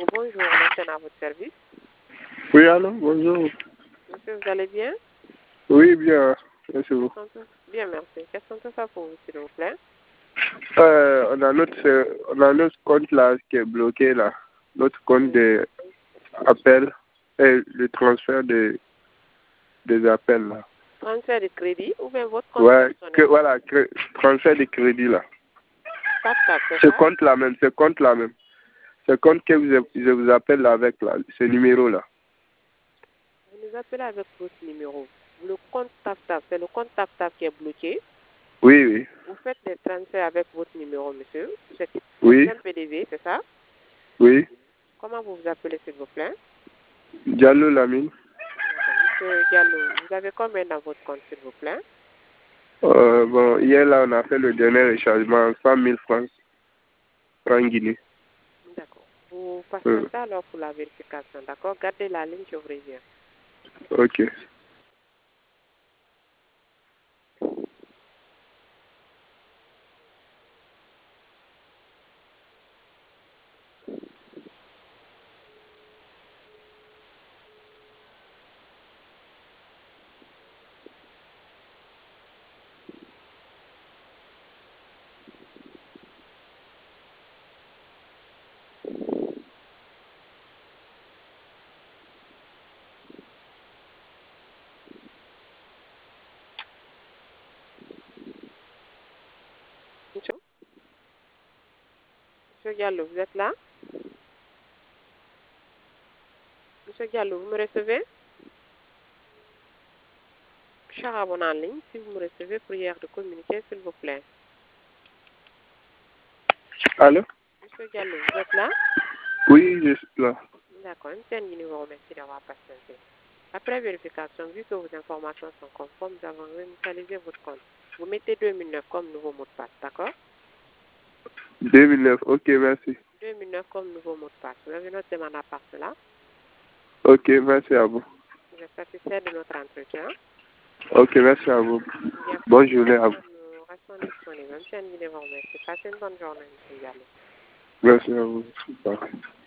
bonjour, Martin à votre service. Oui, allô, bonjour. Monsieur, vous allez bien? Oui, bien, merci beaucoup. Bien, merci. Qu'est-ce qu'on peut faire pour vous, s'il vous plaît? On a notre compte là qui est bloqué là. Notre compte des appels et le transfert des appels là. Transfert de crédit ou bien votre compte Ouais, personnel? transfert de crédit là. TapTap, c'est Ce ça? compte là même, ce compte là même. Ce compte que je vous appelle là avec là, ce numéro là. Vous nous appelez avec votre numéro. Le compte TapTap, c'est le compte TapTap qui est bloqué. Oui, oui. Vous faites des transferts avec votre numéro, monsieur. C'est Oui, un PDV, c'est ça? oui. Comment vous vous appelez, s'il vous plaît? Diallo Lamine. Monsieur Diallo, vous avez combien dans votre compte, s'il vous plaît? Bon, hier là, on a fait le dernier rechargement, 100 000 francs Guinée. D'accord. Vous patientez alors pour la vérification, d'accord? Gardez la ligne, je vous reviens. Ok. Monsieur Diallo, vous êtes là? Monsieur Diallo, vous me recevez? Charabon en ligne, si vous me recevez, prière de communiquer, s'il vous plaît. Allô? Monsieur Diallo, vous êtes là? Oui, je suis là. D'accord, une vous remercie d'avoir patienté. Après vérification, vu que vos informations sont conformes, nous avons initialisé votre compte. Vous mettez 2009 comme nouveau mot de passe, d'accord? 2009, ok, merci. 2009 comme nouveau mot de passe. Vous avez notre demande à part cela. Ok, merci à vous. Vous êtes satisfait de notre entretien? Ok, merci à vous. Bien, Bonne journée à vous. nous restons disponibles. Monsieur vous remercie. Passez une bonne journée, monsieur Diallo. Merci à vous.